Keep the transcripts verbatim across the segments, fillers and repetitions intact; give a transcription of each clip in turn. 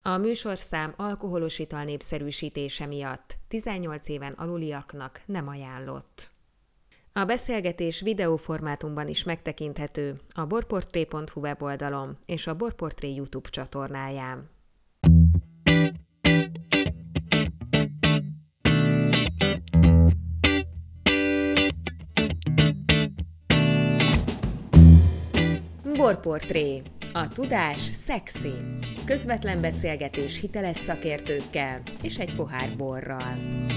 A műsorszám alkoholos ital népszerűsítése miatt tizennyolc éven aluliaknak nem ajánlott. A beszélgetés videóformátumban is megtekinthető a borportré pont hu weboldalon és a Borportré YouTube csatornáján. Borportré. A tudás szexi. Közvetlen beszélgetés hiteles szakértőkkel és egy pohár borral.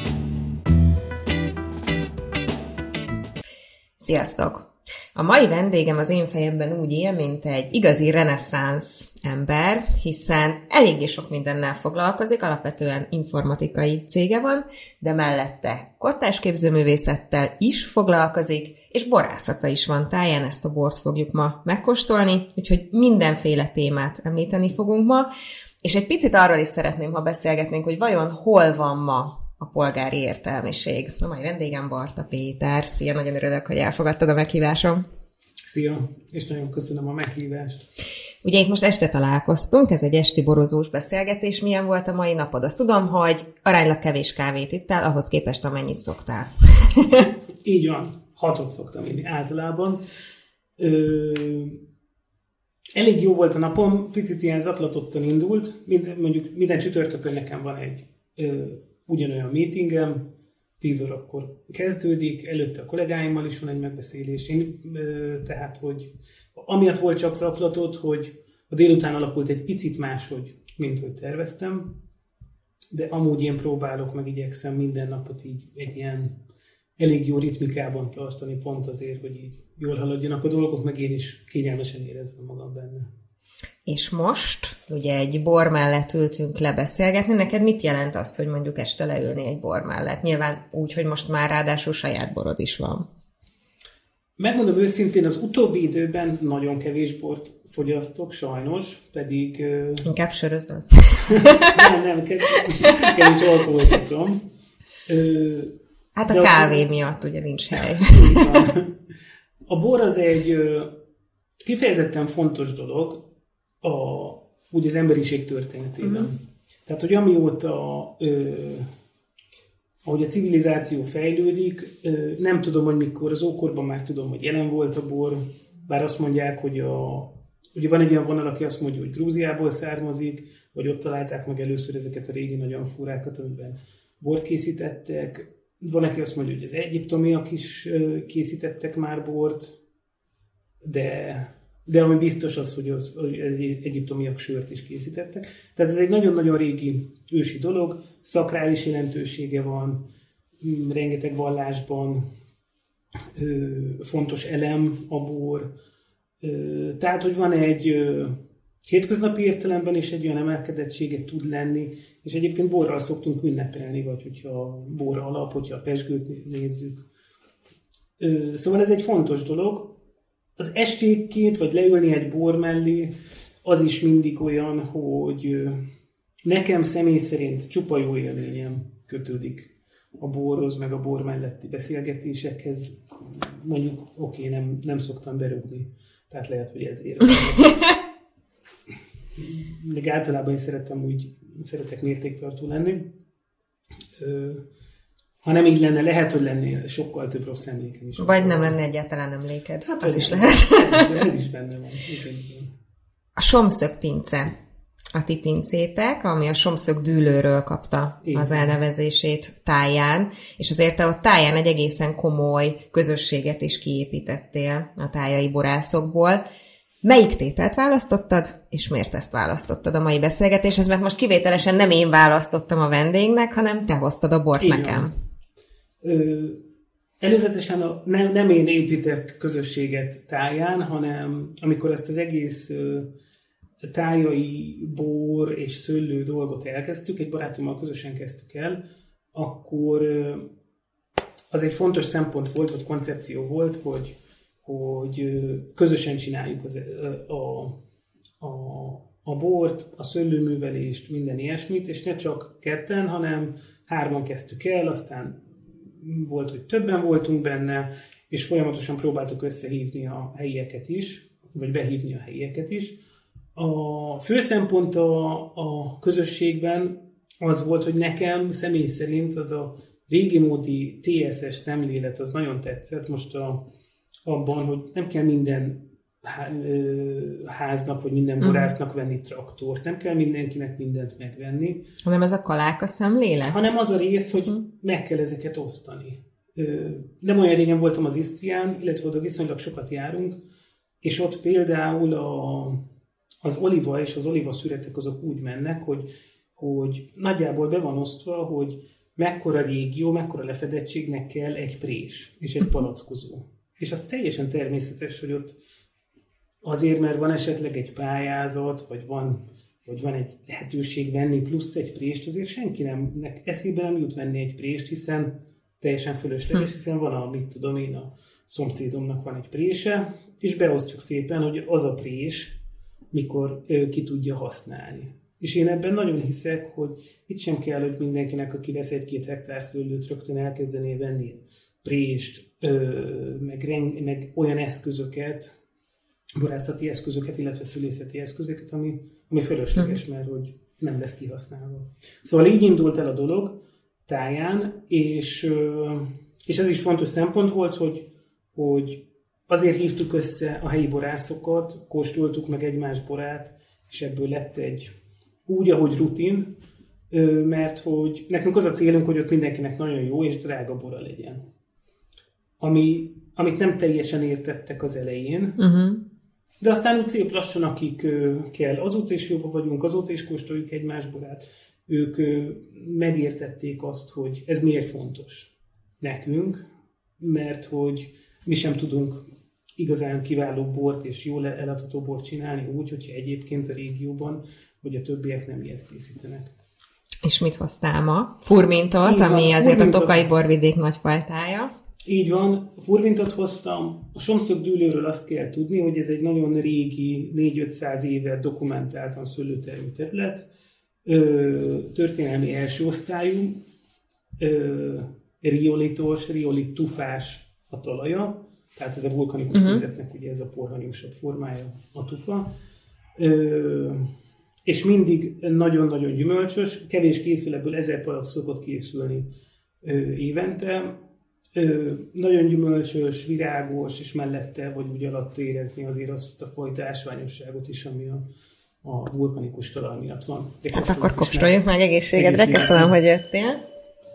Sziasztok! A mai vendégem az én fejemben úgy él, mint egy igazi reneszánsz ember, hiszen eléggé sok mindennel foglalkozik, alapvetően informatikai cége van, de mellette kortárs képzőművészettel is foglalkozik, és borászata is van táján, ezt a bort fogjuk ma megkóstolni, úgyhogy mindenféle témát említeni fogunk ma, és egy picit arról is szeretném, ha beszélgetnénk, hogy vajon hol van ma a polgári értelmiség. A mai vendégem Barta Péter. Szia, nagyon örülök, hogy elfogadtad a meghívásom. Szia, és nagyon köszönöm a meghívást. Ugye itt most este találkoztunk, ez egy esti borozós beszélgetés. Milyen volt a mai napod? Azt tudom, hogy aránylag kevés kávét ittál, ahhoz képest amennyit szoktál. Így van, hatot szoktam inni általában. Ö, elég jó volt a napom, picit ilyen zaklatottan indult. Minden, mondjuk minden csütörtökön nekem van egy ö, ugyanolyan meetingem, tíz órakor kezdődik, előtte a kollégáimmal is van egy megbeszélés, én, tehát, hogy amiatt volt csak zaklatott, hogy a délután alakult egy picit máshogy, mint hogy terveztem, de amúgy én próbálok, meg igyekszem minden napot így egy ilyen elég jó ritmikában tartani, pont azért, hogy így jól haladjanak a dolgok, meg én is kényelmesen érezzem magam benne. És most, ugye egy bor mellett ültünk le beszélgetni, neked mit jelent az, hogy mondjuk este leülni egy bor mellett? Nyilván úgy, hogy most már ráadásul saját borod is van. Megmondom őszintén, az utóbbi időben nagyon kevés bort fogyasztok, sajnos, pedig... Inkább sörözöl? nem, nem, kevés alkoholt iszom. Hát a kávé a... miatt ugye nincs hely. A bor az egy kifejezetten fontos dolog, a, úgy az emberiség történetében. Uh-huh. Tehát, hogy amióta, ö, ahogy a civilizáció fejlődik, ö, nem tudom, hogy mikor, az ókorban már tudom, hogy jelen volt a bor, bár azt mondják, hogy a, ugye van egy olyan vonal, aki azt mondja, hogy Grúziából származik, vagy ott találták meg először ezeket a régi nagy amfórákat, amiben bort készítettek. Van, aki azt mondja, hogy az egyiptomiak is készítettek már bort, de... De ami biztos az, hogy az egyiptomiak sört is készítettek. Tehát ez egy nagyon-nagyon régi ősi dolog, szakrális jelentősége van, rengeteg vallásban ö, fontos elem a bor. Ö, tehát, hogy van egy ö, hétköznapi értelemben is egy olyan emelkedettsége tud lenni, és egyébként borral szoktunk ünnepelni, vagy hogyha bor alap, hogyha a pezsgőt nézzük. Ö, szóval ez egy fontos dolog. Az esténként, vagy leülni egy bor mellé, az is mindig olyan, hogy nekem személy szerint csupa jó élményem kötődik a borhoz, meg a bor melletti beszélgetésekhez. Mondjuk, oké, okay, nem, nem szoktam berúgni, tehát lehet, hogy ezért. Még általában én szeretem úgy, szeretek mértéktartó lenni. Ha nem így lenne, lehet, hogy lennél sokkal több rossz emlékem is. Vagy nem lenne egyáltalán emléked. Hát az is nem. lehet. Ez is benne van. Igen, igen. A Somszög pince a ti pincétek, ami a Somszög dűlőről kapta igen. az elnevezését táján, és azért te ott táján egy egészen komoly közösséget is kiépítettél a tájai borászokból. Melyik tételt választottad, és miért ezt választottad a mai beszélgetéshez? Mert most kivételesen nem én választottam a vendégnek, hanem te hoztad a bort igen. nekem. Ö, előzetesen a, nem, nem én építek közösséget táján, hanem amikor ezt az egész ö, tájai bor és szőlő dolgot elkezdtük, egy barátommal közösen kezdtük el, akkor ö, az egy fontos szempont volt, vagy koncepció volt, hogy, hogy ö, közösen csináljuk az, ö, a, a, a bort, a szőlőművelést, minden ilyesmit, és ne csak ketten, hanem hárman kezdtük el, aztán volt, hogy többen voltunk benne, és folyamatosan próbáltuk összehívni a helyieket is, vagy behívni a helyieket is. A fő szempont a, a közösségben az volt, hogy nekem személy szerint az a régi módi té es es szemlélet az nagyon tetszett. Most a, abban, hogy nem kell minden háznak, vagy minden borásznak venni traktort, nem kell mindenkinek mindent megvenni. Hanem ez a kaláka szemlélet? Hanem az a rész, hogy uh-huh. meg kell ezeket osztani. Nem olyan régen voltam az Isztrián, illetve oda viszonylag sokat járunk, és ott például a, az oliva és az oliva szüretek azok úgy mennek, hogy, hogy nagyjából be van osztva, hogy mekkora régió, mekkora lefedettségnek kell egy prés és egy palackozó. És az teljesen természetes, hogy ott azért, mert van esetleg egy pályázat, vagy van, vagy van egy lehetőség venni plusz egy prést, azért senki nem, eszébe nem jut venni egy prést, hiszen teljesen fölösleges, hiszen van a, mit tudom én, a szomszédomnak van egy prése, és beosztjuk szépen, hogy az a prés mikor ö, ki tudja használni. És én ebben nagyon hiszek, hogy itt sem kell, hogy mindenkinek, aki lesz egy-két hektár szőlőt, rögtön elkezdené venni prést, ö, meg, reng, meg olyan eszközöket, borászati eszközöket, illetve szülészeti eszközöket, ami, ami fölösleges, mert hogy nem lesz kihasználva. Szóval így indult el a dolog táján, és, és ez is fontos szempont volt, hogy, hogy azért hívtuk össze a helyi borászokat, kóstoltuk meg egymás borát, és ebből lett egy úgy, ahogy rutin, mert hogy nekünk az a célunk, hogy ott mindenkinek nagyon jó és drága bora legyen. Ami, amit nem teljesen értettek az elején, uh-huh. de aztán úgy szép lassan, akik kell, azóta is jobban vagyunk, azóta is kóstoljuk egymás borát, ők megértették azt, hogy ez miért fontos nekünk, mert hogy mi sem tudunk igazán kiváló bort és jól eladható bort csinálni úgy, hogyha egyébként a régióban, vagy a többiek nem ilyet készítenek. És mit hoztál ma? Furmintot, van, ami azért furmintot, a Tokaj borvidék nagyfajtája. Így van, furmintot hoztam. A somszögdűlőről azt kell tudni, hogy ez egy nagyon régi, négy-ötszáz éve dokumentáltan szőlőtermő terület, ö, történelmi első osztályú, ö, riolitos, riolit tufás a talaja, tehát ez a vulkanikus uh-huh. kőzetnek ugye ez a porhanyósabb formája a tufa. Ö, és mindig nagyon-nagyon gyümölcsös, kevés készül, ebből ezer palack szokott készülni ö, évente. Ö, nagyon gyümölcsös, virágos, és mellette vagy úgy alatt érezni azért azt a fajta ásványosságot is, ami a, a vulkanikus talaj miatt van. De hát akkor kóstoljuk meg egészségedre, köszönöm, hogy jöttél.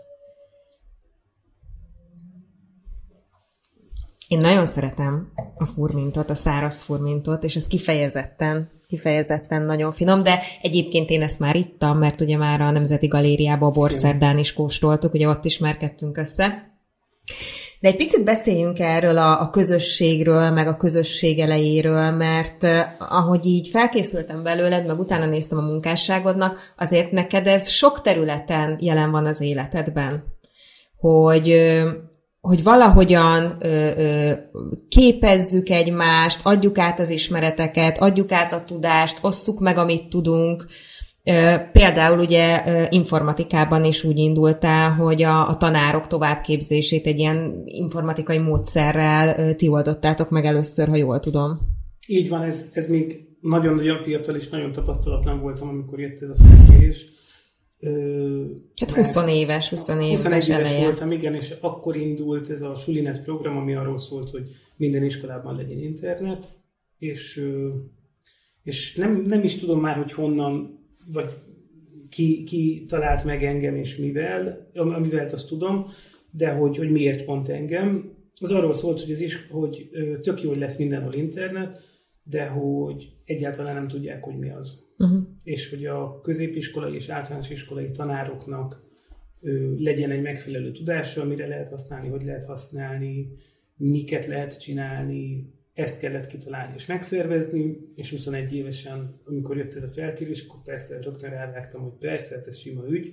Én nagyon szeretem a furmintot, a száraz furmintot, és ez kifejezetten, kifejezetten nagyon finom, de egyébként én ezt már ittam, mert ugye már a Nemzeti Galériában a Borszerdán is kóstoltuk, ugye ott ismerkedtünk össze. De egy picit beszéljünk erről a, a közösségről, meg a közösség elejéről, mert uh, ahogy így felkészültem belőled, meg utána néztem a munkásságodnak, azért neked ez sok területen jelen van az életedben, hogy... Uh, hogy valahogyan ö, ö, képezzük egymást, adjuk át az ismereteket, adjuk át a tudást, osszuk meg, amit tudunk. Ö, például ugye ö, informatikában is úgy indultál, hogy a, a tanárok továbbképzését egy ilyen informatikai módszerrel ö, ti oldottátok meg először, ha jól tudom. Így van, ez, ez még nagyon-nagyon fiatal és nagyon tapasztalatlan voltam, amikor jött ez a felkérés. Hát húsz éves, húsz éves eleje. voltam, igen, és akkor indult ez a Sulinet program, ami arról szólt, hogy minden iskolában legyen internet, és, és nem, nem is tudom már, hogy honnan, vagy ki, ki talált meg engem, és mivel, amivel azt tudom, de hogy, hogy miért pont engem. Az arról szólt, hogy, ez is, hogy tök jó, hogy lesz mindenhol internet, de hogy egyáltalán nem tudják, hogy mi az. Uh-huh. És hogy a középiskolai és általános iskolai tanároknak ö, legyen egy megfelelő tudása, mire lehet használni, hogy lehet használni, miket lehet csinálni, ezt kellett kitalálni és megszervezni, és huszonegy évesen, amikor jött ez a felkérés, akkor persze rögtön rávágtam, hogy persze, ez sima ügy.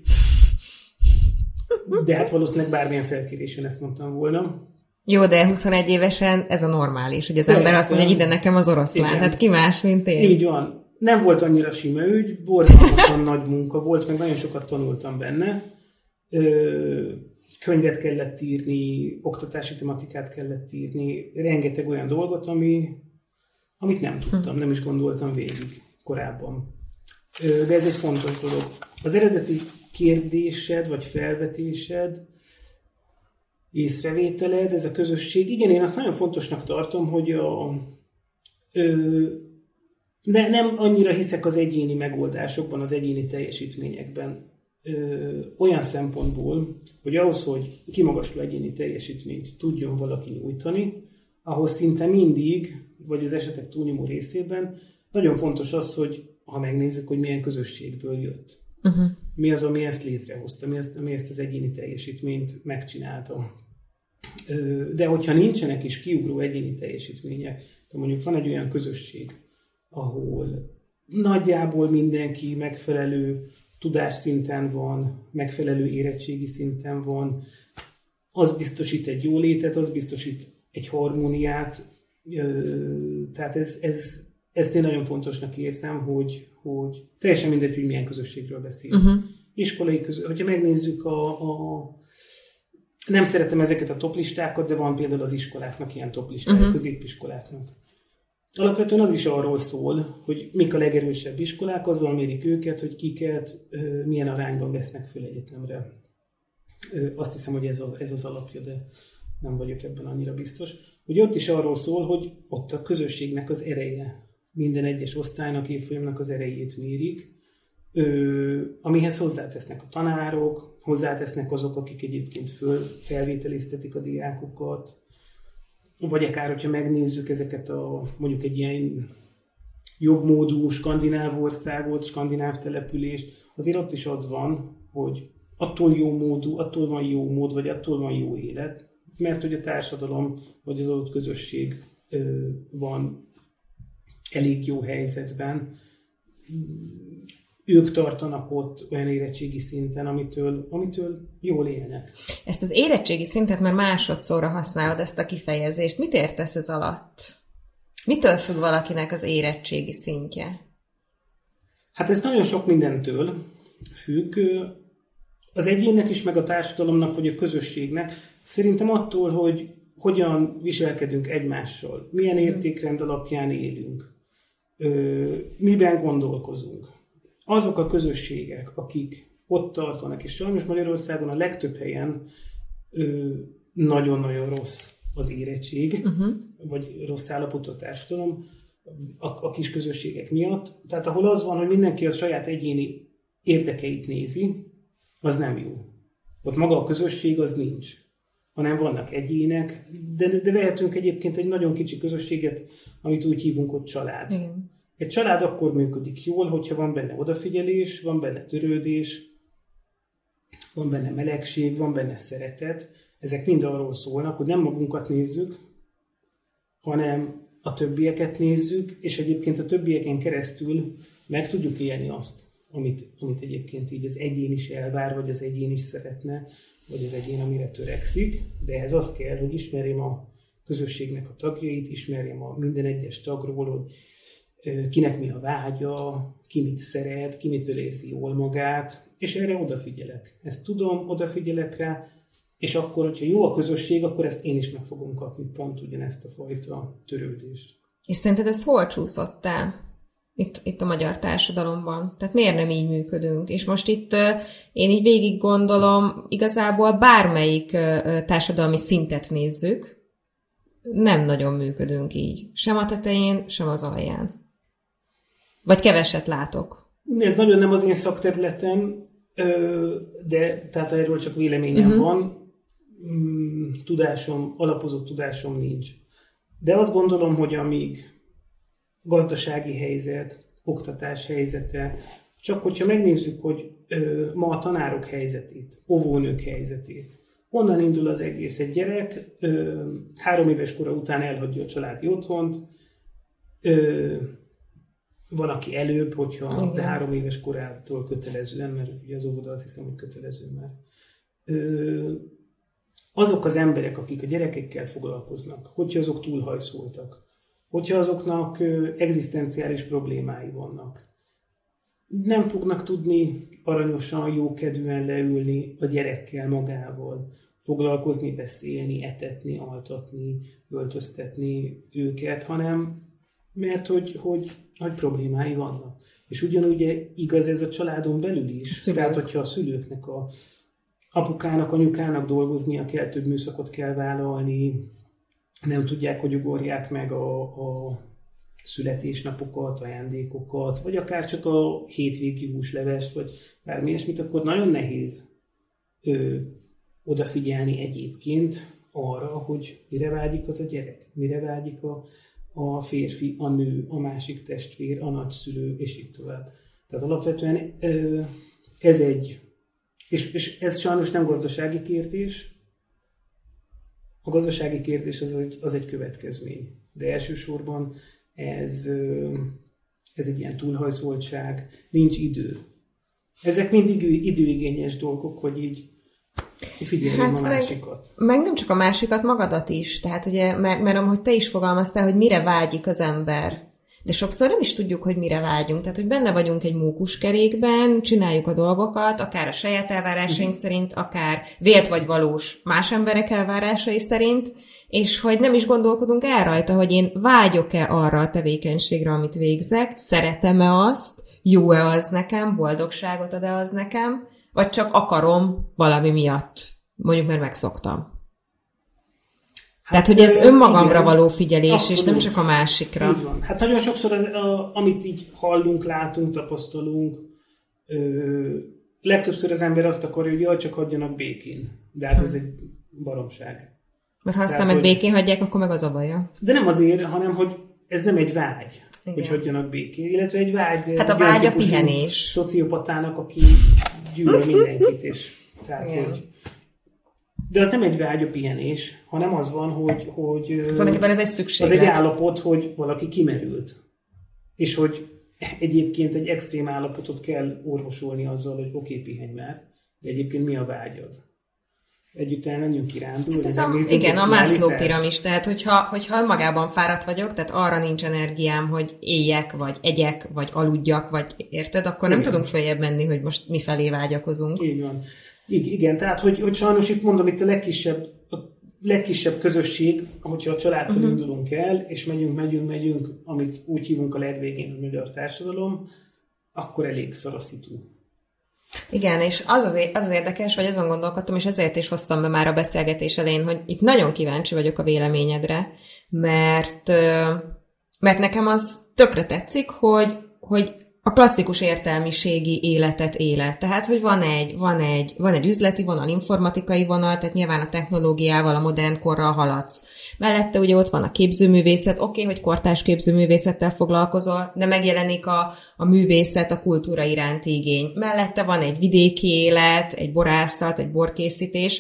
De hát valószínűleg bármilyen felkérésen ezt mondtam volna. Jó, de huszonegy évesen ez a normális, hogy az persze. Ember azt mondja, hogy ide nekem az oroszlán, igen. Hát ki más, mint én. Így van. Nem volt annyira sima ügy, borzalmasan nagy munka volt, meg nagyon sokat tanultam benne. Ö, könyvet kellett írni, oktatási tematikát kellett írni, rengeteg olyan dolgot, ami, amit nem tudtam, nem is gondoltam végig. korábban. De ez egy fontos dolog. Az eredeti kérdésed, vagy felvetésed, észrevételed, ez a közösség. Igen, én azt nagyon fontosnak tartom, hogy a, ö, ne, nem annyira hiszek az egyéni megoldásokban, az egyéni teljesítményekben. Ö, olyan szempontból, hogy ahhoz, hogy kimagasló egyéni teljesítményt tudjon valaki nyújtani, ahhoz szinte mindig, vagy az esetek túlnyomó részében nagyon fontos az, hogy ha megnézzük, hogy milyen közösségből jött. Uh-huh. Mi az, ami ezt létrehozta, mi az, ami ezt az egyéni teljesítményt megcsinálta. De hogyha nincsenek is kiugró egyéni teljesítmények, de mondjuk van egy olyan közösség, ahol nagyjából mindenki megfelelő tudásszinten van, megfelelő érettségi szinten van, az biztosít egy jólétet, az biztosít egy harmóniát, tehát ez, ez, ezt én nagyon fontosnak érzem, hogy, hogy teljesen mindegy, hogy milyen közösségről beszélünk. Uh-huh. Iskolai közösség, hogyha megnézzük a, a nem szeretem ezeket a toplistákat, de van például az iskoláknak ilyen toplistája, uh-huh. középiskoláknak. Alapvetően az is arról szól, hogy mik a legerősebb iskolák, azzal mérik őket, hogy kiket, milyen arányban vesznek föl egyetemre. Azt hiszem, hogy ez, a, ez az alapja, de nem vagyok ebben annyira biztos. Hogy ott is arról szól, hogy ott a közösségnek az ereje, minden egyes osztálynak, évfolyamnak az erejét mérik, Ö, amihez hozzátesznek a tanárok, hozzátesznek azok, akik egyébként föl, felvételiztetik a diákokat, vagy akár, hogyha megnézzük ezeket a, mondjuk egy ilyen jobbmódú skandináv országot, skandináv települést, azért ott is az van, hogy attól jó módú, attól van jó mód, vagy attól van jó élet, mert hogy a társadalom, vagy az adott közösség ö, van elég jó helyzetben, ők tartanak ott olyan érettségi szinten, amitől, amitől jól élnek. Ezt az érettségi szintet már másodszorra használod, ezt a kifejezést. Mit értesz ez alatt? Mitől függ valakinek az érettségi szintje? Hát ez nagyon sok mindentől függ. Az egyénnek is, meg a társadalomnak, vagy a közösségnek. Szerintem attól, hogy hogyan viselkedünk egymással, milyen értékrend alapján élünk, miben gondolkozunk. Azok a közösségek, akik ott tartanak, és sajnos Magyarországon a legtöbb helyen ö, nagyon-nagyon rossz az érettség, uh-huh. vagy rossz állapotú a társadalom a, a kis közösségek miatt. Tehát ahol az van, hogy mindenki a saját egyéni érdekeit nézi, az nem jó. Ott maga a közösség az nincs, hanem vannak egyének, de, de vehetünk egyébként egy nagyon kicsi közösséget, amit úgy hívunk, hogy család. Igen. Egy család akkor működik jól, hogyha van benne odafigyelés, van benne törődés, van benne melegség, van benne szeretet. Ezek mind arról szólnak, hogy nem magunkat nézzük, hanem a többieket nézzük, és egyébként a többieken keresztül meg tudjuk élni azt, amit, amit egyébként így az egyén is elvár, vagy az egyén is szeretne, vagy az egyén, amire törekszik. De ehhez az kell, hogy ismerjem a közösségnek a tagjait, ismerjem a minden egyes tagról, hogy kinek mi a vágya, ki mit szeret, ki mitől érzi jól magát, és erre odafigyelek. Ezt tudom, odafigyelek rá, és akkor, hogyha jó a közösség, akkor ezt én is meg fogom kapni, pont ugyanezt a fajta törődést. És szerinted ezt hol csúszott el? Itt, itt a magyar társadalomban. Tehát miért nem így működünk? És most itt én így végig gondolom, igazából bármelyik társadalmi szintet nézzük, nem nagyon működünk így. Sem a tetején, sem az alján. Vagy keveset látok. Ez nagyon nem az én szakterületem, de tehát erről csak véleményem uh-huh. van. Tudásom, alapozott tudásom nincs. De azt gondolom, hogy amíg gazdasági helyzet, oktatás helyzete, csak hogyha megnézzük, hogy ma a tanárok helyzetét, óvónők helyzetét, onnan indul az egész. Egy gyerek három éves kora után elhagyja a családi otthont, van, aki előbb, hogyha de három éves korától kötelezően, mert ugye az óvoda azt hiszem, hogy kötelező már. Azok az emberek, akik a gyerekekkel foglalkoznak, hogyha azok túlhajszoltak, hogyha azoknak egzisztenciális problémái vannak, nem fognak tudni aranyosan, jókedvűen leülni a gyerekkel magával, foglalkozni, beszélni, etetni, altatni, öltöztetni őket, hanem mert hogy, hogy nagy problémái vannak. És ugyanúgy igaz ez a családon belül is. Szülők. Tehát, hogyha a szülőknek, a apukának, anyukának dolgoznia kell, több műszakot kell vállalni, nem tudják, hogy ugorják meg a, a születésnapokat, ajándékokat, vagy akár csak a hétvégi húslevest, vagy bármi ilyesmit, akkor nagyon nehéz ö, odafigyelni egyébként arra, hogy mire vágyik az a gyerek, mire vágyik a, a férfi, a nő, a másik testvér, a nagyszülő, és így tovább. Tehát alapvetően ö, ez egy, és, és ez sajnos nem gazdasági kérdés, a gazdasági kérdés az egy, az egy következmény, de elsősorban ez, ez egy ilyen túlhajszoltság, nincs idő. Ezek mindig időigényes dolgok, hogy így figyeljünk hát a másikat. Meg, meg nem csak a másikat, magadat is. Tehát ugye, mert, mert ahogy te is fogalmaztál, hogy mire vágyik az ember. De sokszor nem is tudjuk, hogy mire vágyunk. Tehát, hogy benne vagyunk egy mókuskerékben, csináljuk a dolgokat, akár a saját elvárásaink uh-huh. szerint, akár vélt vagy valós más emberek elvárásai szerint, és hogy nem is gondolkodunk el rajta, hogy én vágyok-e arra a tevékenységre, amit végzek, szeretem-e azt, jó-e az nekem, boldogságot ad-e az nekem, vagy csak akarom valami miatt, mondjuk mert megszoktam. Hát, Tehát, hogy ez önmagamra igen, való figyelés, abszolút. És nem csak a másikra. Úgy van. Hát nagyon sokszor, az, a, amit így hallunk, látunk, tapasztalunk, ö, legtöbbször az ember azt akarja, hogy jaj, csak hagyjanak békén. De hát hm. ez egy baromság. Mert ha aztán meg békén hagyják, akkor meg az a baja. De nem azért, hanem, hogy ez nem egy vágy, igen. hogy hagyjanak békén. Illetve egy vágy, hát a vágy a pihenés. Szociopatának, aki gyűlöl mindenkit, és tehát, igen. hogy de az nem egy vágy a pihenés, hanem az van, hogy, hogy ez egy szükséglet. Az egy állapot, hogy valaki kimerült. És hogy egyébként egy extrém állapotot kell orvosolni azzal, hogy oké, okay, pihenj már, de egyébként mi a vágyad? Együtt elmenjünk kirándulni? Hát a, igen, a Maslow piramis. Tehát, hogyha, hogyha magában fáradt vagyok, tehát arra nincs energiám, hogy éljek, vagy egyek, vagy aludjak, vagy érted, akkor nem igen. tudunk följebb menni, hogy most mifelé vágyakozunk. Így van. Igen, tehát, hogy, hogy sajnos itt mondom, itt a legkisebb, a legkisebb közösség, hogyha a családtól uh-huh. indulunk el, és megyünk, megyünk, megyünk, amit úgy hívunk a legvégén, a magyar társadalom, akkor elég szar a szitu. Igen, és az az, az az érdekes, vagy azon gondolkodtam, és ezért is hoztam be már a beszélgetés elején, hogy itt nagyon kíváncsi vagyok a véleményedre, mert, mert nekem az tökre tetszik, hogy, hogy a klasszikus értelmiségi életet élet. Tehát, hogy van egy, van egy, van egy üzleti vonal, informatikai vonal, tehát nyilván a technológiával, a modern korral haladsz. Mellette ugye ott van a képzőművészet, oké, okay, hogy kortárs képzőművészettel foglalkozol, de megjelenik a, a művészet, a kultúra iránti igény. Mellette van egy vidéki élet, egy borászat, egy borkészítés,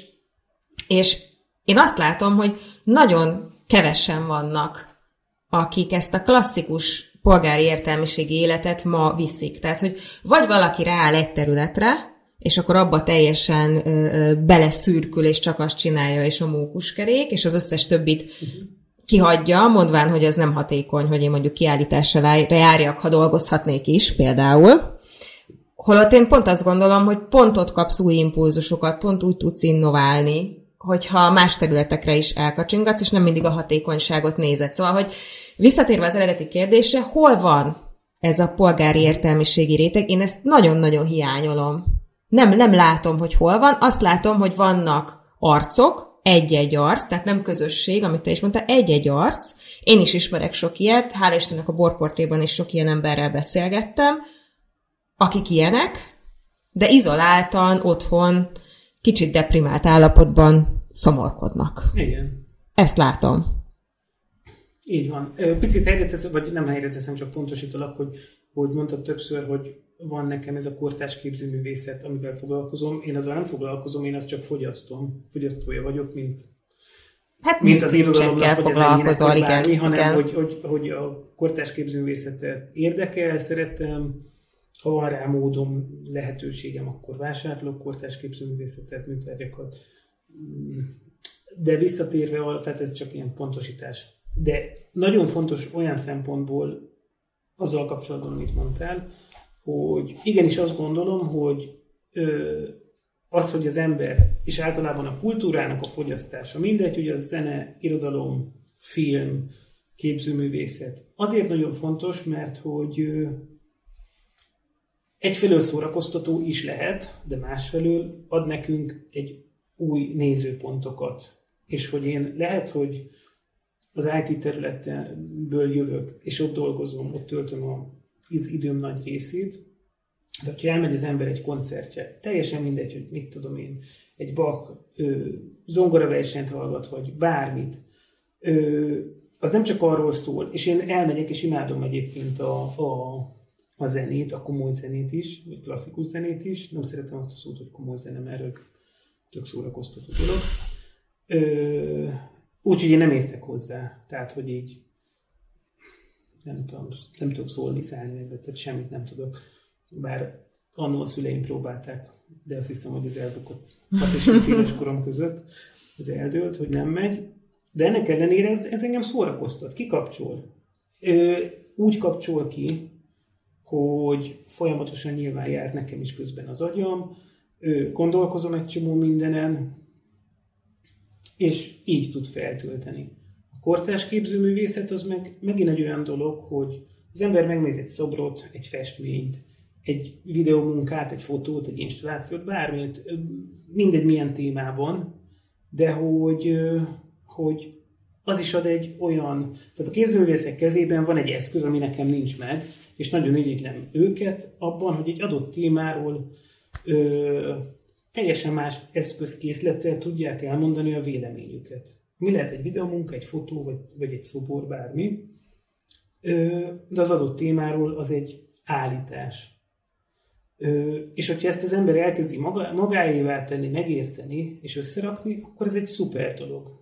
és én azt látom, hogy nagyon kevesen vannak, akik ezt a klasszikus polgári értelmiségi életet ma viszik. Tehát, hogy vagy valaki rááll egy területre, és akkor abba teljesen ö, ö, beleszürkül, és csak azt csinálja, és a mókuskerék, és az összes többit uh-huh. kihagyja, mondván, hogy ez nem hatékony, hogy én mondjuk kiállítással járjak, ha dolgozhatnék is, például. Holott én pont azt gondolom, hogy pont ott kapsz új impulzusokat, pont úgy tudsz innoválni, hogyha más területekre is elkacsingatsz, és nem mindig a hatékonyságot nézed. Szóval, hogy visszatérve az eredeti kérdésre, hol van ez a polgári értelmiségi réteg? Én ezt nagyon-nagyon hiányolom. Nem, nem látom, hogy hol van. Azt látom, hogy vannak arcok, egy-egy arc, tehát nem közösség, amit te is mondtál, egy-egy arc. Én is ismerek sok ilyet, hála Istennek a borportréban is sok ilyen emberrel beszélgettem, akik ilyenek, de izoláltan, otthon, kicsit deprimált állapotban szomorkodnak. Igen. Ezt látom. Így van. Picit helyre teszem, vagy nem helyre teszem, csak pontosítalak, hogy, hogy mondtad többször, hogy van nekem ez a kortárs képzőművészet, amivel foglalkozom. Én azzal nem foglalkozom, én azt csak fogyasztom. Fogyasztója vagyok, mint, hát mint az irodalomnak, vagy az enyének, vagy bármi, igen, hanem igen. Hogy, hogy, hogy a kortárs képzőművészetet érdekel, szeretem, ha van rá módom, lehetőségem, akkor vásárolok kortárs képzőművészetet, műtárgyakat. De visszatérve, tehát ez csak ilyen pontosítás. De nagyon fontos olyan szempontból azzal kapcsolatban, amit mondtál, hogy igenis azt gondolom, hogy ö, az, hogy az ember, és általában a kultúrának a fogyasztása, mindegy, hogy a zene, irodalom, film, képzőművészet. Azért nagyon fontos, mert hogy egyfelől szórakoztató is lehet, de másfelől ad nekünk egy új nézőpontokat. És hogy én lehet, hogy az i té területből jövök, és ott dolgozom, ott töltöm az időm nagy részét, de ha elmegy az ember egy koncertje, teljesen mindegy, hogy mit tudom én, egy Bach ö, zongoraversenyt hallgat, vagy bármit, ö, az nem csak arról szól, és én elmegyek, és imádom egyébként a, a, a zenét, a komoly zenét is, vagy klasszikus zenét is, nem szeretem azt a szót, hogy komoly zene, mert tök szórakoztató dolog. Ö, Úgyhogy én nem értek hozzá, tehát, hogy így nem tudom, nem tudok szólni, szállni, tehát semmit nem tudok. Bár annól a szüleim próbálták, de azt hiszem, hogy ez elbukott hat és öt éves korom között. Ez eldőlt, hogy nem megy. De ennek ellenére ez, ez engem szórakoztat, kikapcsol. Ö, úgy kapcsol ki, hogy folyamatosan nyilván jár nekem is közben az agyam, ö, gondolkozom egy csomó mindenen, és így tud feltölteni. A kortárs képzőművészet az meg megint egy olyan dolog, hogy az ember megnéz egy szobrot, egy festményt, egy videómunkát, egy fotót, egy installációt, bármit, mindegy milyen témában, de hogy, hogy az is ad egy olyan, tehát a képzőművészek kezében van egy eszköz, ami nekem nincs meg, és nagyon irigylem őket abban, hogy egy adott témáról ö, teljesen más eszközkészlettel tudják elmondani a véleményüket. Mi lehet egy videómunka, egy fotó, vagy, vagy egy szobor, bármi, ö, de az adott témáról az egy állítás. Ö, és hogyha ezt az ember elkezdi maga, magáévá tenni, megérteni és összerakni, akkor ez egy szuper dolog.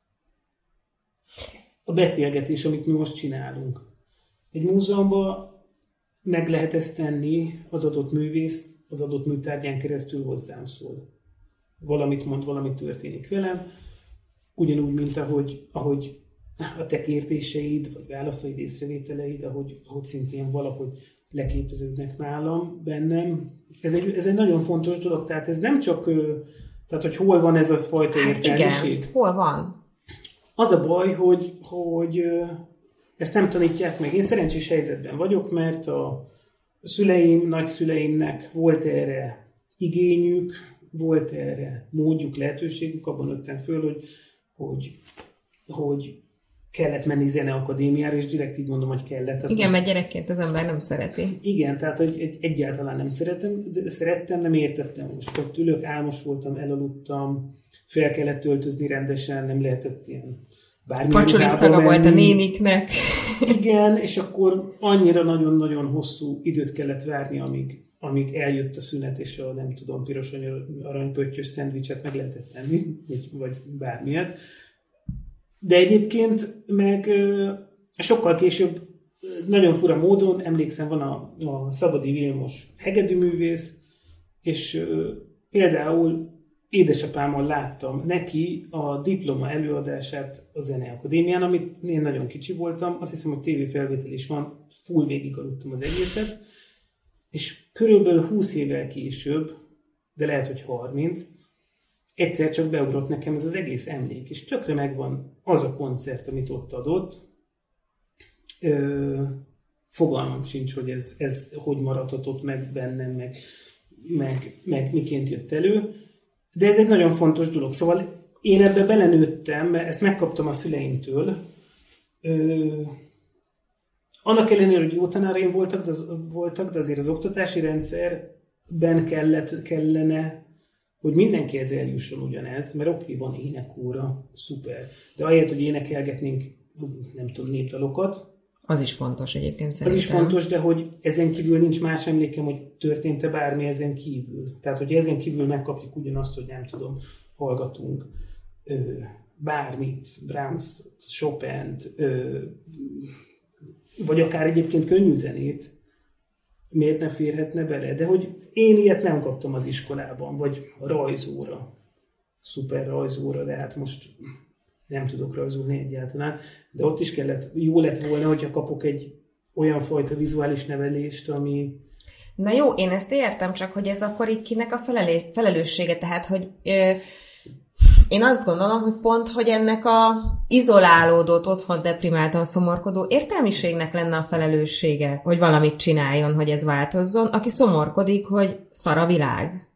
A beszélgetés, amit mi most csinálunk. Egy múzeumban meg lehet ezt tenni, az adott művész az adott műtárgyán keresztül hozzám szól. Valamit mond, valami történik velem, ugyanúgy, mint ahogy, ahogy a te kérdéseid, vagy válaszaid, észrevételeid, ahogy, ahogy szintén valahogy leképeződnek nálam, bennem. Ez egy, ez egy nagyon fontos dolog, tehát ez nem csak, tehát hogy hol van ez a fajta hát értelmiség. Igen, hol van? Az a baj, hogy, hogy ezt nem tanítják meg. Én szerencsés helyzetben vagyok, mert a szüleim, nagyszüleimnek volt erre igényük, volt erre módjuk, lehetőségük, abban nőttem föl, hogy, hogy, hogy kellett menni zeneakadémiára, és direkt így mondom, hogy kellett. Igen, most... mert gyerekként az ember nem szereti. Igen, tehát hogy egy, egyáltalán nem szeretem, de szerettem, nem értettem. Most ott ülök, álmos voltam, elaludtam, fel kellett öltözni rendesen, nem lehetett ilyen bármilyen pacsoli szaga volt a néniknek. Igen, és akkor annyira nagyon-nagyon hosszú időt kellett várni, amíg, amíg eljött a szünet, és a nem tudom, piros aranypöttyös szendvicset meg lehetett tenni, vagy, vagy bármilyet. De egyébként meg sokkal később, nagyon fura módon, emlékszem, van a, a Szabadi Vilmos hegedűművész, és például édesapámmal láttam neki a diploma előadását a Zeneakadémián, amit én nagyon kicsi voltam, azt hiszem, hogy tévéfelvétel is van, full végig aludtam az egészet, és körülbelül húsz évvel később, de lehet, hogy harminc, egyszer csak beugrott nekem ez az egész emlék, és tökre megvan az a koncert, amit ott adott. Ö, fogalmam sincs, hogy ez, ez hogy maradhatott meg bennem, meg, meg, meg miként jött elő. De ez egy nagyon fontos dolog. Szóval én ebbe belenőttem, mert ezt megkaptam a szüleimtől. Ö, annak ellenére, hogy jó tanáraim voltak, de, az, voltak, de azért az oktatási rendszerben kellett, kellene, hogy mindenkihez eljusson ugyanez, mert oké, van énekóra, szuper. De ahelyett, hogy énekelgetnénk, nem tudom, népdalokat. Az is fontos egyébként szerintem. Az is fontos, de hogy ezen kívül nincs más emlékem, hogy történt-e bármi ezen kívül. Tehát, hogy ezen kívül megkapjuk ugyanazt, hogy nem tudom, hallgatunk ö, bármit, Brahms, Chopin-t, ö, vagy akár egyébként könnyű zenét, miért ne férhetne bele? De hogy én ilyet nem kaptam az iskolában, vagy a rajzóra, szuper rajzóra, de hát most nem tudok rajzolni egyáltalán, de ott is kellett, jó lett volna, hogyha kapok egy olyan fajta vizuális nevelést, ami... Na jó, én ezt értem, csak hogy ez akkor itt kinek a felelé- felelőssége, tehát, hogy ö, Én azt gondolom, hogy pont, hogy ennek a izolálódott, otthon deprimáltan szomorkodó értelmiségnek lenne a felelőssége, hogy valamit csináljon, hogy ez változzon, aki szomorkodik, hogy szar a világ.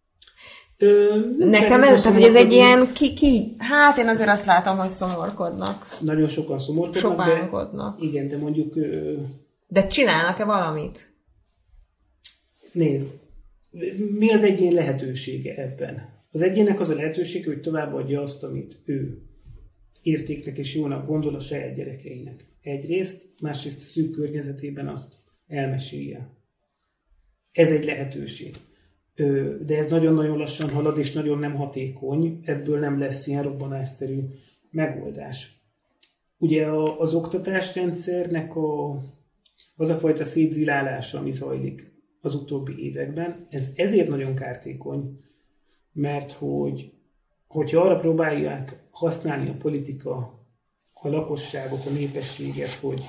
Ö, Nekem ez, tehát, hogy ez egy ilyen ki, ki, hát én azért azt látom, hogy szomorkodnak. Nagyon sokan szomorkodnak. Sopánkodnak. De, igen, de mondjuk... Ö, de csinálnak-e valamit? Nézd, mi az egyén lehetősége ebben? Az egyének az a lehetősége, hogy továbbadja azt, amit ő értéknek és jónak gondol a saját gyerekeinek. Egyrészt, másrészt a szűk környezetében azt elmesélje. Ez egy lehetőség. De ez nagyon-nagyon lassan halad, és nagyon nem hatékony, ebből nem lesz ilyen robbanásszerű megoldás. Ugye az oktatásrendszernek a, az a fajta szétzilálása, ami zajlik az utóbbi években, ez ezért nagyon kártékony, mert hogy, hogyha arra próbálják használni a politika, a lakosságot, a népességet, hogy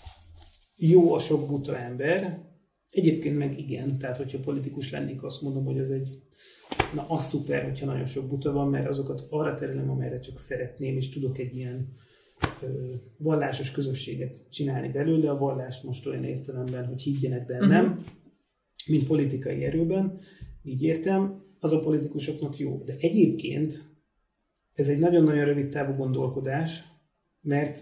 jó a sok buta ember, egyébként meg igen, tehát hogyha politikus lennék, azt mondom, hogy az egy, na az szuper, hogyha nagyon sok buta van, mert azokat arra terelem, amelyre csak szeretném, és tudok egy ilyen ö, vallásos közösséget csinálni belőle, a vallást most olyan értelemben, hogy higgyenek bennem, uh-huh. mint politikai erőben, így értem, az a politikusoknak jó. De egyébként ez egy nagyon-nagyon rövid távú gondolkodás, mert,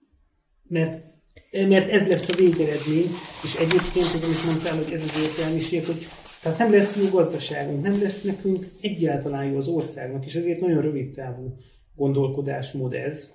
mert, mert ez lesz a végeredmény, és egyébként az, amit mondtál, hogy ez az értelmiség, hogy tehát nem lesz jó gazdaságunk, nem lesz nekünk egyáltalán jó az országnak, és ezért nagyon rövid távú gondolkodásmód ez.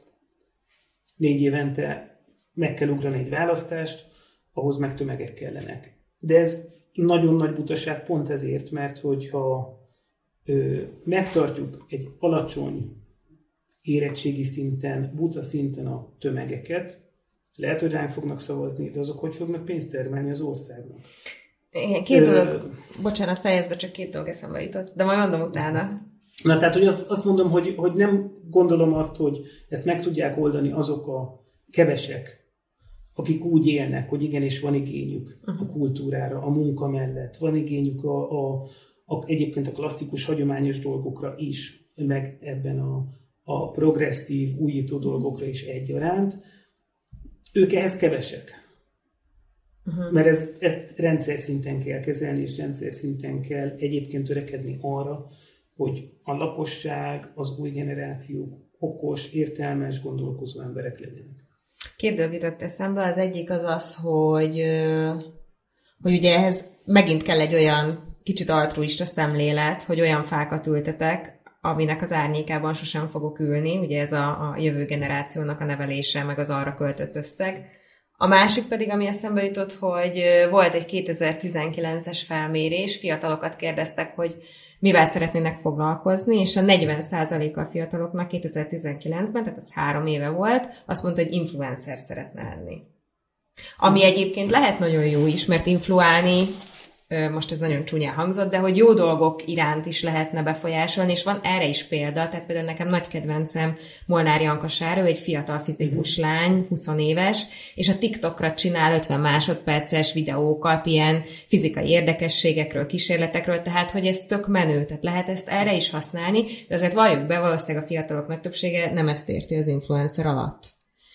Négy évente meg kell ugrani egy választást, ahhoz meg tömegek kellenek. De ez nagyon nagy butaság pont ezért, mert hogyha ö, megtartjuk egy alacsony érettségi szinten, buta szinten a tömegeket, lehet, hogy ránk fognak szavazni, de azok hogy fognak pénzt termelni az országnak? Igen, két dolog, ö, bocsánat, fejezve csak két dolog eszembe jutott, de majd mondom utána. Na, tehát, hogy azt, azt mondom, hogy, hogy nem gondolom azt, hogy ezt meg tudják oldani azok a kevesek, akik úgy élnek, hogy igenis van igényük a kultúrára, a munka mellett, van igényük a, a, a, egyébként a klasszikus, hagyományos dolgokra is, meg ebben a, a progresszív, újító dolgokra is egyaránt. Ők ehhez kevesek. Uh-huh. Mert ez, ezt rendszer szinten kell kezelni, és rendszer szinten kell egyébként törekedni arra, hogy a lakosság, az új generációk okos, értelmes, gondolkozó emberek legyenek. Két dolog jutott eszembe. Az egyik az az, hogy, hogy ugye ehhez megint kell egy olyan kicsit altruista szemlélet, hogy olyan fákat ültetek, aminek az árnyékában sosem fogok ülni. Ugye ez a, a jövő generációnak a nevelése, meg az arra költött összeg. A másik pedig, ami eszembe jutott, hogy volt egy kétezer-tizenkilences felmérés, fiatalokat kérdeztek, hogy mivel szeretnének foglalkozni, és a negyven százaléka a fiataloknak kétezer-tizenkilencben, tehát az három éve volt, azt mondta, hogy influencer szeretne lenni. Ami egyébként lehet nagyon jó is, mert influálni, most ez nagyon csúnyán hangzott, de hogy jó dolgok iránt is lehetne befolyásolni, és van erre is példa, tehát például nekem nagy kedvencem Molnár Janka Sára, ő egy fiatal fizikus mm-hmm. lány, húsz éves, és a TikTokra csinál ötven másodperces videókat ilyen fizikai érdekességekről, kísérletekről, tehát hogy ez tök menő, tehát lehet ezt erre is használni, de azért valljuk be, valószínűleg a fiatalok nagy többsége nem ezt érti az influencer alatt.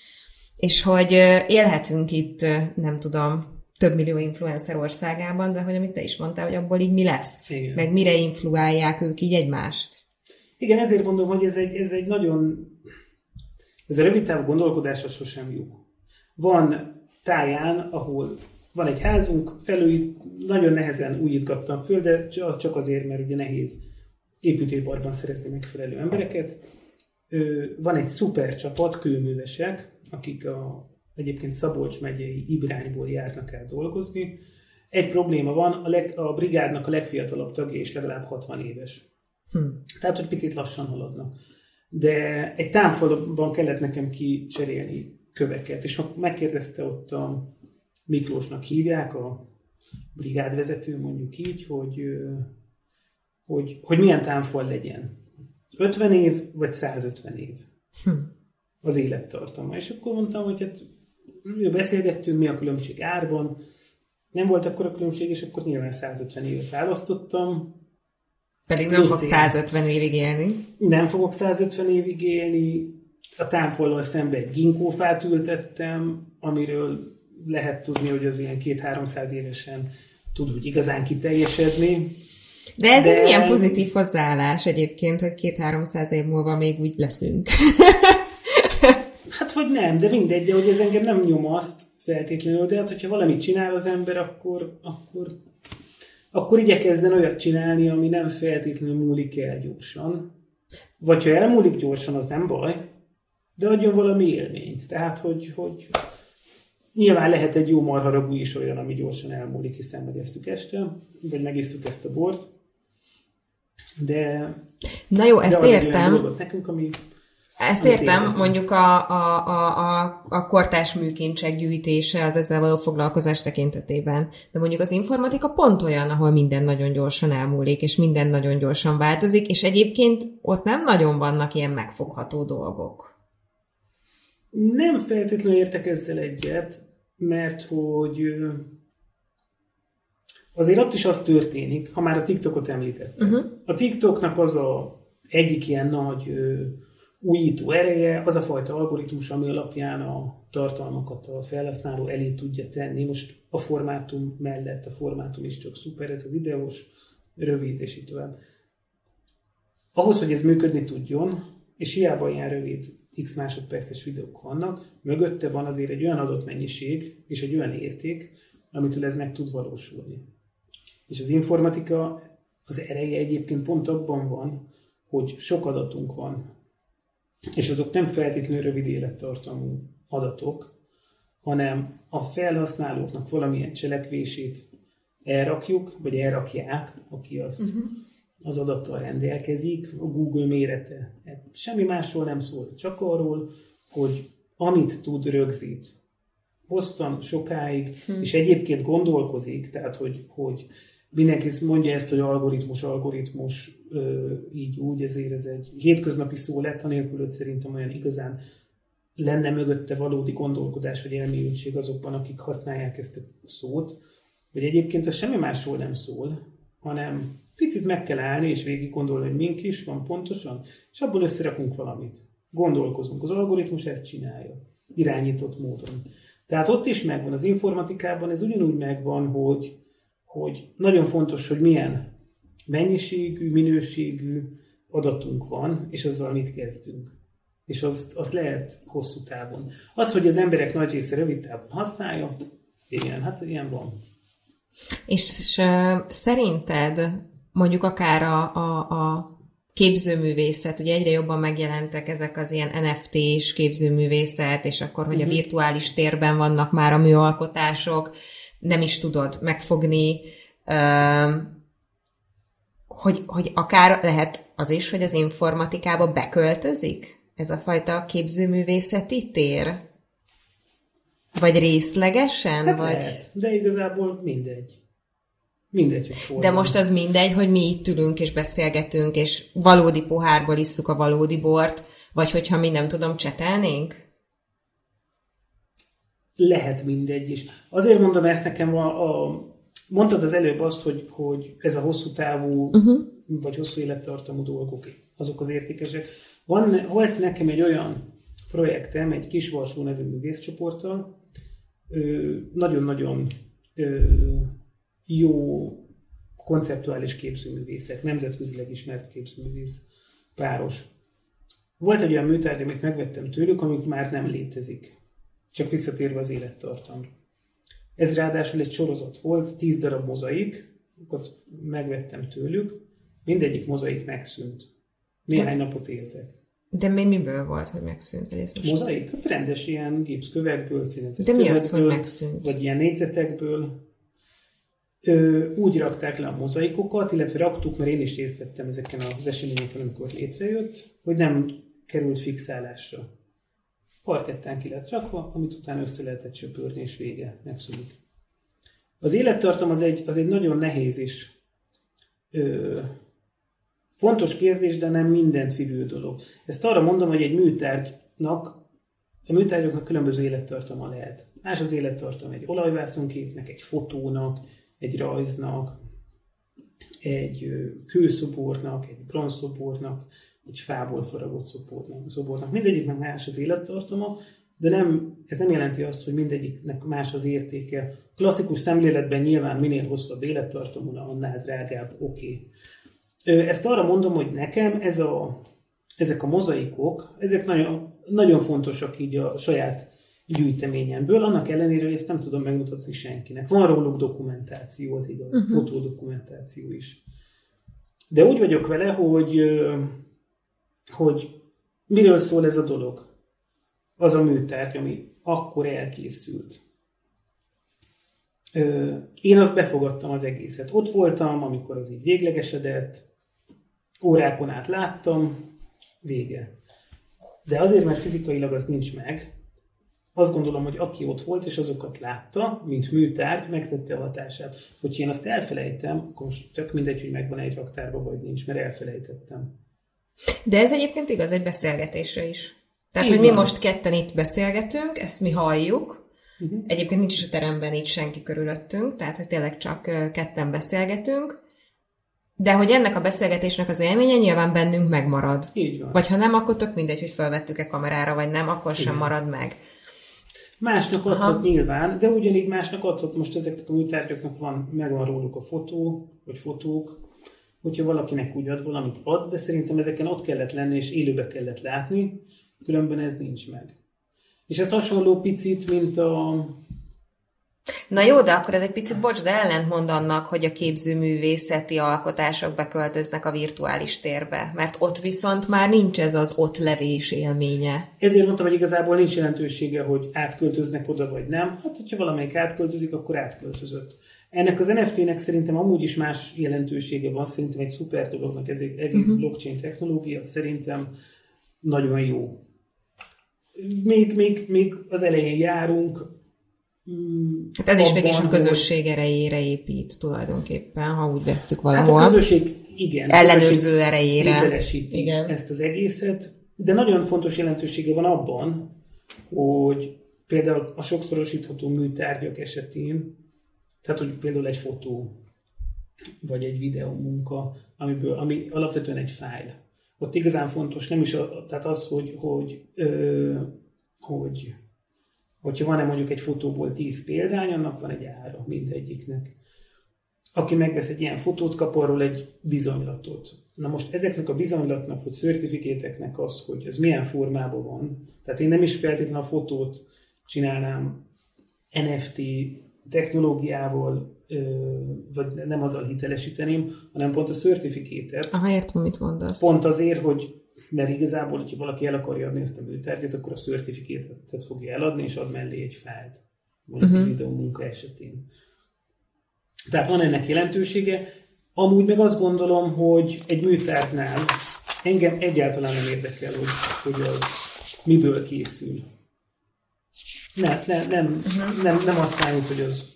És hogy élhetünk itt, nem tudom, több millió influencer országában, de hogy amit te is mondtál, hogy abból így mi lesz? Igen. Meg mire influálják ők így egymást? Igen, ezért mondom, hogy ez egy, ez egy nagyon... Ez a rövid távú gondolkodás az sosem jó. Van táján, ahol van egy házunk, felül nagyon nehezen újítgattam föl, de csak azért, mert ugye nehéz építőiparban szerezni megfelelő embereket. Van egy szuper csapat, kőművesek, akik a egyébként Szabolcs megyei Ibrányból járnak el dolgozni. Egy probléma van, a, leg, a brigádnak a legfiatalabb tagja is legalább hatvan éves. Hm. Tehát, hogy picit lassan haladnak. De egy támfalban kellett nekem kicserélni köveket, és megkérdezte ott a Miklósnak hívják, a brigádvezető mondjuk így, hogy, hogy, hogy milyen támfal legyen. ötven év, vagy százötven év. Hm. Az élettartama. És akkor mondtam, hogy hát beszélgettünk, mi a különbség árban. Nem volt akkor a különbség, és akkor nyilván százötven évet választottam. Pedig nem fog százötven évig élni. Nem fogok százötven évig élni. A támfallal szemben egy ginkgófát ültettem, amiről lehet tudni, hogy az ilyen két-háromszáz évesen tud úgy igazán kiteljesedni. De ez De... egy milyen pozitív hozzáállás egyébként, hogy két-háromszáz év múlva még úgy leszünk. Hát vagy nem, de mindegy, de hogy ez engem nem nyomaszt feltétlenül, de hát hogyha valamit csinál az ember, akkor, akkor, akkor igyekezzen olyat csinálni, ami nem feltétlenül múlik el gyorsan. Vagy ha elmúlik gyorsan, az nem baj, de adjon valami élményt. Tehát, hogy, hogy nyilván lehet egy jó marharagú is olyan, ami gyorsan elmúlik, hiszen megesztük este, vagy megisztük ezt a bort. De, Na jó, ezt de értem. Nekünk, ami, ezt amit értem, élvezünk. mondjuk a, a, a, a, a kortárs műkincsek gyűjtése az ezzel való foglalkozás tekintetében. De mondjuk az informatika pont olyan, ahol minden nagyon gyorsan elmúlik, és minden nagyon gyorsan változik, és egyébként ott nem nagyon vannak ilyen megfogható dolgok. Nem feltétlenül értek ezzel egyet, mert hogy azért ott is az történik, ha már a TikTokot említetted. Uh-huh. A TikToknak az a egyik ilyen nagy ö, újító ereje, az a fajta algoritmus, ami alapján a tartalmakat a felhasználó elé tudja tenni. Most a formátum mellett, a formátum is csak szuper, ez a videós, rövid, és így tovább. Ahhoz, hogy ez működni tudjon, és hiába ilyen rövid x másodperces videók vannak, mögötte van azért egy olyan adott mennyiség, és egy olyan érték, amitől ez meg tud valósulni. És az informatika, az ereje egyébként pont abban van, hogy sok adatunk van, és azok nem feltétlenül rövid élettartamú adatok, hanem a felhasználóknak valamilyen cselekvését elrakjuk, vagy elrakják, aki azt uh-huh. az adattal rendelkezik, a Google mérete. Semmi másról nem szól, csak arról, hogy amit tud, rögzít. Hosszan, sokáig, hmm. és egyébként gondolkozik, tehát, hogy, hogy mindenki mondja ezt, hogy algoritmus, algoritmus, így úgy, ezért ez egy hétköznapi szó lett, anélkül, hogy szerintem olyan igazán lenne mögötte valódi gondolkodás, vagy elmélyültség azokban, akik használják ezt a szót, hogy egyébként ez semmi másról nem szól, hanem picit meg kell állni, és végig gondolni, hogy mink is van pontosan, és abból összerakunk valamit. Gondolkozunk. Az algoritmus ezt csinálja. Irányított módon. Tehát ott is megvan. Az informatikában ez ugyanúgy megvan, hogy, hogy nagyon fontos, hogy milyen mennyiségű, minőségű adatunk van, és azzal mit kezdünk. És az, az lehet hosszú távon. Az, hogy az emberek nagy része rövid távon használja, igen, hát ilyen van. És, és uh, szerinted mondjuk akár a, a, a képzőművészet, ugye egyre jobban megjelentek ezek az ilyen en ef té-s képzőművészet, és akkor, hogy uh-huh. a virtuális térben vannak már a műalkotások, nem is tudod megfogni, uh, hogy, hogy akár lehet az is, hogy az informatikába beköltözik ez a fajta képzőművészeti tér? Vagy részlegesen? Hát vagy... lehet, de igazából mindegy. Mindegy, hogy hol De van. most az mindegy, hogy mi itt ülünk és beszélgetünk, és valódi pohárból isszuk a valódi bort, vagy hogyha mi nem tudom, csetelnénk? Lehet mindegy is. Azért mondom ezt nekem, a, a, mondtad az előbb azt, hogy, hogy ez a hosszú távú, uh-huh. vagy hosszú élettartamú dolgok, azok az értékesek. Van, volt nekem egy olyan projektem, egy Kisvarsó nevű művészcsoporttal, ö, nagyon-nagyon ö, jó konceptuális képzőművészek, nemzetközileg ismert képzőművész páros. Volt egy olyan műtárgy, amit megvettem tőlük, amit már nem létezik. Csak visszatérve az élettartamra. Ez ráadásul egy sorozat volt, tíz darab mozaik, azokat megvettem tőlük, mindegyik mozaik megszűnt. Néhány napot éltek. De mi miből volt, hogy megszűnt? Most... Mozaik? Hát rendes ilyen gipszkövekből, színezett De mi kövekből, az, hogy megszűnt? Vagy ilyen négyzetekből. Ö, úgy rakták le a mozaikokat, illetve raktuk, mert én is részt vettem ezeken az eseményeken, amikor létrejött, hogy nem került fixálásra. Parkettán ki lett rakva, amit utána össze lehetett söpörni, és vége, megszűnik. Az élettartam az egy, az egy nagyon nehéz és ö, fontos kérdés, de nem mindent vívő dolog. Ezt arra mondom, hogy egy műtárgynak, a műtárgyaknak különböző élettartama lehet. Más az élettartam egy olajvászonképnek, egy fotónak, egy rajznak, egy kőszobornak, egy bronzszobornak, egy fából faragott szobornak, szobornak. Mindegyiknek más az élettartama, de nem, ez nem jelenti azt, hogy mindegyiknek más az értéke. Klasszikus szemléletben nyilván minél hosszabb élettartamú, annál drágább, oké. Okay. Ezt arra mondom, hogy nekem ez a, ezek a mozaikok, ezek nagyon, nagyon fontosak így a saját gyűjteményemből, annak ellenére, hogy ezt nem tudom megmutatni senkinek. Van róluk dokumentáció, az igaz, uh-huh. fotódokumentáció is. De úgy vagyok vele, hogy, hogy miről szól ez a dolog. Az a műtárgy, ami akkor elkészült. Én azt befogadtam az egészet. Ott voltam, amikor az így véglegesedett, órákon át láttam, vége. De azért, mert fizikailag az nincs meg, azt gondolom, hogy aki ott volt, és azokat látta, mint műtárgy, megtette a hatását. Hogyha én azt elfelejtem, akkor most tök mindegy, hogy megvan egy raktárba, vagy nincs, mert elfelejtettem. De ez egyébként igaz egy beszélgetésre is. Tehát, Így hogy van. mi most ketten itt beszélgetünk, ezt mi halljuk. Uh-huh. Egyébként nincs is a teremben így senki körülöttünk, tehát, hogy tényleg csak ketten beszélgetünk. De hogy ennek a beszélgetésnek az élménye nyilván bennünk megmarad. Így van. Vagy ha nem, akkor tök mindegy, hogy felvettük-e kamerára, vagy nem, akkor sem Igen. marad meg. Másnak adhat nyilván, de ugyanígy másnak adhat, most ezeknek a műtárgyaknak van, megvan róluk a fotó, vagy fotók, hogyha valakinek úgy ad valamit ad, de szerintem ezeken ott kellett lenni, és élőbe kellett látni, különben ez nincs meg. És ez hasonló picit, mint a... Na jó, de akkor ez egy picit, bocs, de ellentmond annak, hogy a képzőművészeti alkotások beköltöznek a virtuális térbe, mert ott viszont már nincs ez az ott levés élménye. Ezért mondtam, hogy igazából nincs jelentősége, hogy átköltöznek oda, vagy nem. Hát, hogyha valamelyik átköltözik, akkor átköltözött. Ennek az en ef té-nek szerintem amúgy is más jelentősége van, szerintem egy szuper dolognak, ez egy egész uh-huh. blockchain technológia, szerintem nagyon jó. Még, még, még az elején járunk. Hát ez is végig is a közösség erejére épít tulajdonképpen, ha úgy vesszük valahol. Hát a közösség, igen. Ellenőrző erejére. Hitelesíti igen. ezt az egészet, de nagyon fontos jelentősége van abban, hogy például a sokszorosítható műtárgyak esetén, tehát hogy például egy fotó, vagy egy videómunka, amiből, ami alapvetően egy fájl. Ott igazán fontos, nem is a, tehát az, hogy, hogy, ö, hogy hogyha van-e mondjuk egy fotóból tíz példány, annak van egy ára mindegyiknek. Aki megvesz egy ilyen fotót, kap arról egy bizonylatot. Na most ezeknek a bizonylatnak, vagy certifikéteknek az, hogy ez milyen formában van. Tehát én nem is feltétlenül a fotót csinálnám en ef té technológiával, vagy nem azzal hitelesíteném, hanem pont a certifikétet. Aha, értem, mit mondasz. Pont azért, hogy mert igazából, hogyha valaki el akarja adni ezt a műtárgyat, akkor a certifikétet fogja eladni, és ad mellé egy fájlt. Mondjuk uh-huh. egy videó munka esetén. Tehát van ennek jelentősége. Amúgy meg azt gondolom, hogy egy műtárgynál engem egyáltalán nem érdekel, hogy, hogy az miből készül. Ne, ne, nem, uh-huh. nem, nem azt számít, hogy az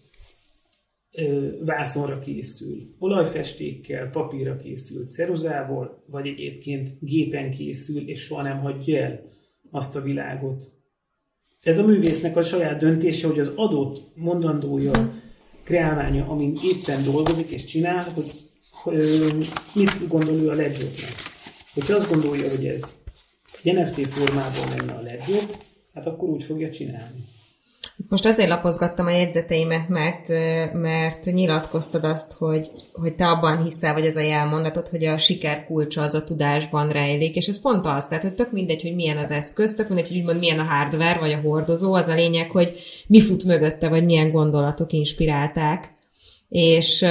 ö, vászonra készül. Olajfestékkel, papírra készül, ceruzával, vagy egyébként gépen készül, és soha nem hagyja el azt a világot. Ez a művésznek a saját döntése, hogy az adott mondandója, uh-huh. kreálmánya, amin éppen dolgozik és csinál, hogy, hogy mit gondol ő a legjobbnak. Hogyha azt gondolja, hogy ez egy en ef té formában lenne a legjobb, hát akkor úgy fogja csinálni. Most azért lapozgattam a jegyzeteimet, mert, mert nyilatkoztad azt, hogy, hogy te abban hiszel, vagy ez a jelmondatod, hogy a siker kulcsa az a tudásban rejlik, és ez pont az, tehát hogy tök mindegy, hogy milyen az eszköz, tök mindegy, hogy úgymond milyen a hardware, vagy a hordozó, az a lényeg, hogy mi fut mögötte, vagy milyen gondolatok inspirálták. És,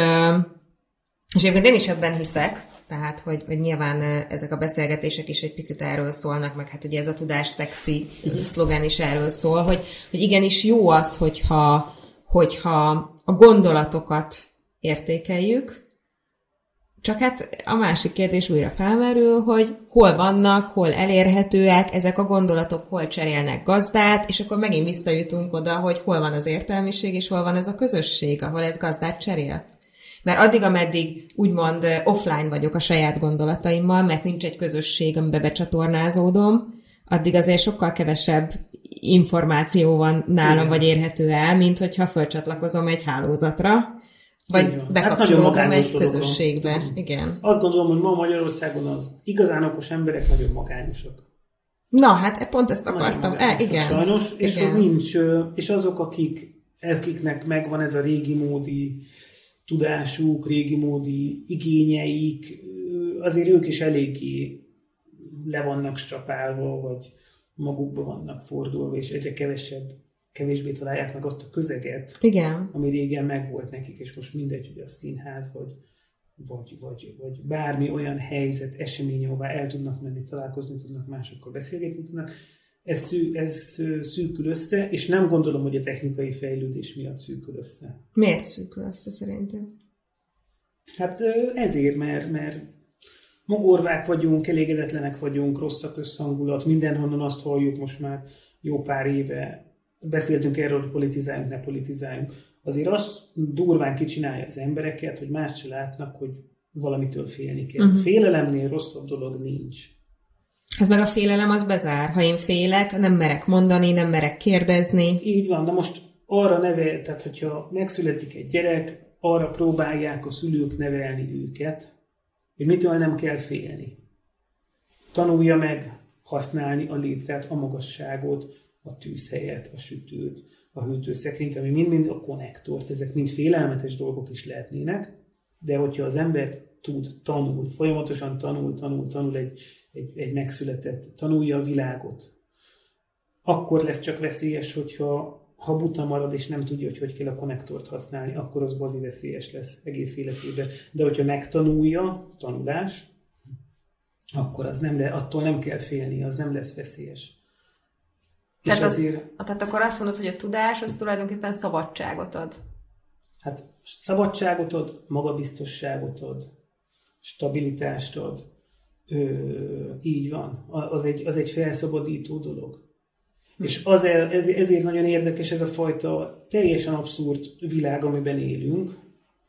és egyébként én is ebben hiszek, tehát, hogy, hogy nyilván ezek a beszélgetések is egy picit erről szólnak, meg hát ugye ez a tudás szexi szlogán is erről szól, hogy, hogy igenis jó az, hogyha, hogyha a gondolatokat értékeljük, csak hát a másik kérdés újra felmerül, hogy hol vannak, hol elérhetőek, ezek a gondolatok hol cserélnek gazdát, és akkor megint visszajutunk oda, hogy hol van az értelmiség, és hol van ez a közösség, ahol ez gazdát cserél. Mert addig, ameddig úgymond offline vagyok a saját gondolataimmal, mert nincs egy közösség, amiben becsatornázódom, addig azért sokkal kevesebb információ van nálam, igen. vagy érhető el, mint hogyha fölcsatlakozom egy hálózatra, Vagy bekapcsolódom hát egy közösségbe. Dolog. Igen. Azt gondolom, hogy ma Magyarországon az igazán okos emberek nagyon magányosak. Na, hát pont ezt akartam. E, igen. Sajnos, és igen. Hogy nincs, és azok, akik, akiknek megvan ez a régi módi tudásuk, régi módi igényeik, azért ők is eléggé le vannak strapálva, vagy magukba vannak fordulva, és egyre kevesebb, kevésbé találják meg azt a közeget, igen. ami régen megvolt nekik, és most mindegy, hogy a színház, vagy, vagy, vagy, vagy bármi olyan helyzet, esemény, ahová el tudnak menni, találkozni tudnak, másokkal beszélgetni tudnak, ez, szű, ez szűkül össze, és nem gondolom, hogy a technikai fejlődés miatt szűkül össze. Miért szűkül össze szerintem? Hát ezért, mert, mert mogorvák vagyunk, elégedetlenek vagyunk, rossz a közhangulat, mindenhonnan azt halljuk most már jó pár éve, beszéltünk erről, hogy politizáljunk, ne politizáljunk. Azért azt durván kicsinálja az embereket, hogy más se látnak, hogy valamitől félni kell. Uh-huh. Félelemnél rosszabb dolog nincs. Hát meg a félelem az bezár. Ha én félek, nem merek mondani, nem merek kérdezni. Így van, de most arra neve, tehát hogyha megszületik egy gyerek, arra próbálják a szülők nevelni őket, hogy mitől nem kell félni. Tanulja meg használni a létrát, a magasságot, a tűzhelyet, a sütőt, a hűtőszekrényt, ami mind-mind a konnektort, ezek mind félelmetes dolgok is lehetnének, de hogyha az ember tud, tanul, folyamatosan tanul, tanul, tanul egy, egy, egy megszületett, tanulja a világot, akkor lesz csak veszélyes, hogyha ha buta marad, és nem tudja, hogy hogy kell a konnektort használni, akkor az bazi veszélyes lesz egész életében. De hogyha megtanulja, tanulás, akkor az nem le, attól nem kell félni, az nem lesz veszélyes. Tehát, és azért, az, tehát akkor azt mondod, hogy a tudás az tulajdonképpen szabadságot ad. Hát szabadságot ad, magabiztosságot ad, stabilitást ad. Ö, így van. Az egy, az egy felszabadító dolog. Hm. És az, ez, ezért nagyon érdekes ez a fajta teljesen abszurd világ, amiben élünk,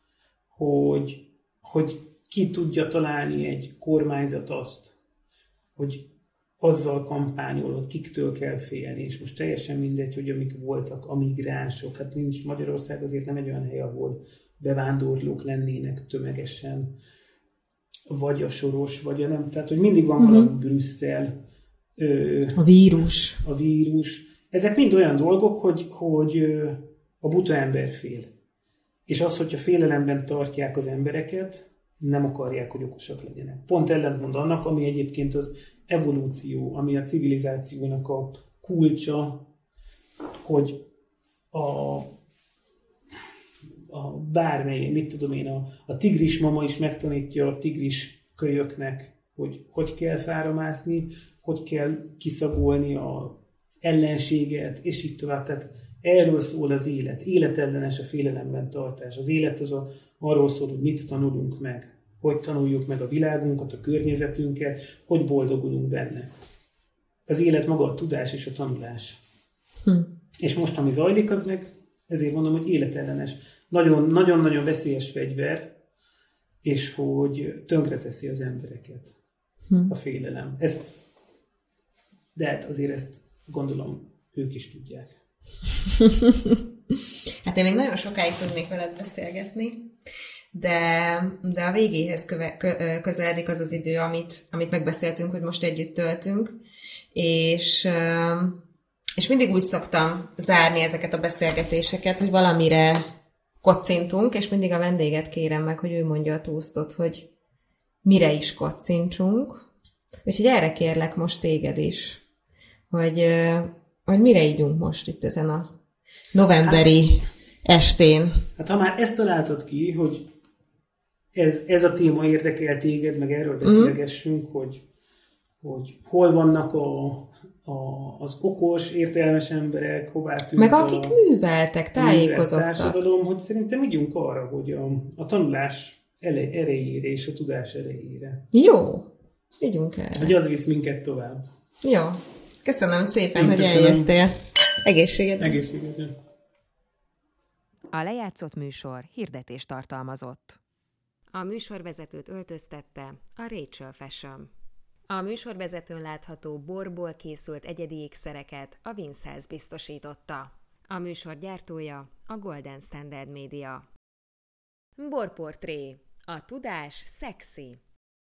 hogy, hogy ki tudja találni egy kormányzat azt, hogy azzal kampányol, hogy kiktől kell félni, és most teljesen mindegy, hogy amik voltak a migránsok, hát nincs Magyarország azért nem egy olyan hely, ahol bevándorlók lennének tömegesen, vagy a Soros, vagy a nem, tehát hogy mindig van uh-huh. valami Brüsszel, ö, a vírus. A vírus. Ezek mind olyan dolgok, hogy, hogy ö, a buta ember fél. És az, hogyha félelemben tartják az embereket, nem akarják, hogy okosak legyenek. Pont ellentmond annak, ami egyébként az evolúció, ami a civilizációnak a kulcsa, hogy a, a bármely, mit tudom én, a, a tigris mama is megtanítja a tigris kölyöknek, hogy hogy kell fáramászni, hogy kell kiszagolni az ellenséget, és így tovább. Tehát erről szól az élet. Életellenes a félelemben tartás. Az élet az a, arról szól, hogy mit tanulunk meg. Hogy tanuljuk meg a világunkat, a környezetünket, hogy boldogulunk benne. Az élet maga a tudás és a tanulás. Hm. És most, ami zajlik, az meg, ezért mondom, hogy életellenes. Nagyon-nagyon veszélyes fegyver, és hogy tönkreteszi az embereket. Hm. A félelem. Ezt, de hát azért ezt gondolom, ők is tudják. Hát én még nagyon sokáig tudnék veled beszélgetni, de, de a végéhez köve, kö, közeledik az az idő, amit, amit megbeszéltünk, hogy most együtt töltünk, és, és mindig úgy szoktam zárni ezeket a beszélgetéseket, hogy valamire kocintunk, és mindig a vendéget kérem meg, hogy ő mondja a toastot, hogy mire is kocintsunk. Úgyhogy erre kérlek most téged is, hogy, hogy mire ígyunk most itt ezen a novemberi hát, estén. Hát ha már ezt találtad ki, hogy ez, ez a téma érdekel téged, meg erről beszélgessünk, mm. hogy, hogy hol vannak a, a, az okos, értelmes emberek, hová tűnt meg akik a, műveltek, tájékozottak. Társadalom, hogy szerintem ígyunk arra, hogy a, a tanulás erejére és a tudás erejére. Jó, ígyunk erre. Hogy az visz minket tovább. Jó, köszönöm szépen, Én hogy köszönöm. eljöttél. Egészséget. Egészséget. A lejátszott műsor hirdetést tartalmazott. A műsorvezetőt öltöztette a Rachel Fashion. A műsorvezetőn látható borból készült egyedi ékszereket a Vincells biztosította. A műsor gyártója a Golden Standard Media. Borportré. A tudás szexi.